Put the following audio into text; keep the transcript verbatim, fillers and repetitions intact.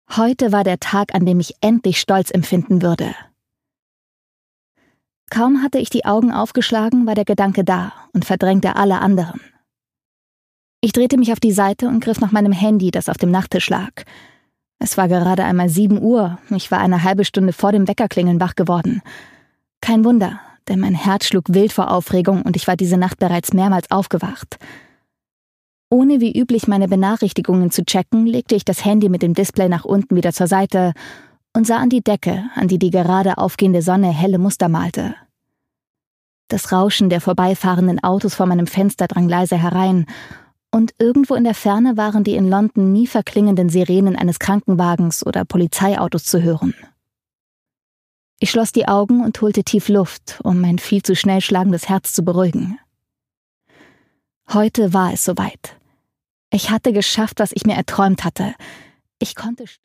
Heute war der Tag, an dem ich endlich Stolz empfinden würde. Kaum hatte ich die Augen aufgeschlagen, war der Gedanke da und verdrängte alle anderen. Ich drehte mich auf die Seite und griff nach meinem Handy, das auf dem Nachttisch lag. Es war gerade einmal sieben Uhr, ich war eine halbe Stunde vor dem Weckerklingeln wach geworden. Kein Wunder, denn mein Herz schlug wild vor Aufregung und ich war diese Nacht bereits mehrmals aufgewacht. Ohne wie üblich meine Benachrichtigungen zu checken, legte ich das Handy mit dem Display nach unten wieder zur Seite und sah an die Decke, an die die gerade aufgehende Sonne helle Muster malte. Das Rauschen der vorbeifahrenden Autos vor meinem Fenster drang leise herein, und irgendwo in der Ferne waren die in London nie verklingenden Sirenen eines Krankenwagens oder Polizeiautos zu hören. Ich schloss die Augen und holte tief Luft, um mein viel zu schnell schlagendes Herz zu beruhigen. Heute war es soweit. Ich hatte geschafft, was ich mir erträumt hatte. Ich konnte